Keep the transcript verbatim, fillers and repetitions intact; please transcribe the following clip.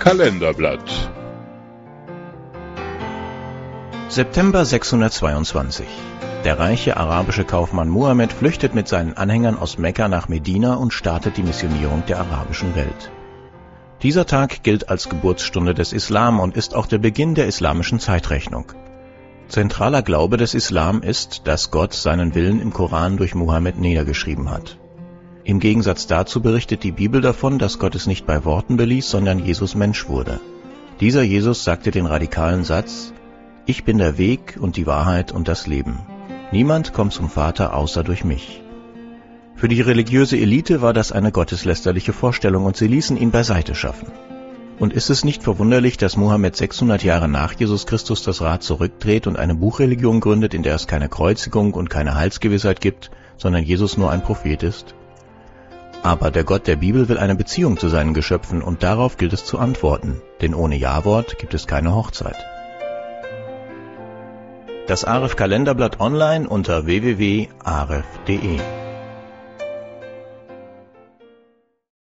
Kalenderblatt. September sechshundertzweiundzwanzig. Der reiche arabische Kaufmann Muhammad flüchtet mit seinen Anhängern aus Mekka nach Medina und startet die Missionierung der arabischen Welt. Dieser Tag gilt als Geburtsstunde des Islam und ist auch der Beginn der islamischen Zeitrechnung. Zentraler Glaube des Islam ist, dass Gott seinen Willen im Koran durch Muhammad niedergeschrieben hat. Im Gegensatz dazu berichtet die Bibel davon, dass Gott es nicht bei Worten beließ, sondern Jesus Mensch wurde. Dieser Jesus sagte den radikalen Satz: Ich bin der Weg und die Wahrheit und das Leben. Niemand kommt zum Vater außer durch mich. Für die religiöse Elite war das eine gotteslästerliche Vorstellung und sie ließen ihn beiseite schaffen. Und ist es nicht verwunderlich, dass Muhammad sechshundert Jahre nach Jesus Christus das Rad zurückdreht und eine Buchreligion gründet, in der es keine Kreuzigung und keine Heilsgewissheit gibt, sondern Jesus nur ein Prophet ist? Aber der Gott der Bibel will eine Beziehung zu seinen Geschöpfen und darauf gilt es zu antworten, denn ohne Ja-Wort gibt es keine Hochzeit. Das Aref Kalenderblatt online unter w w w punkt aref punkt de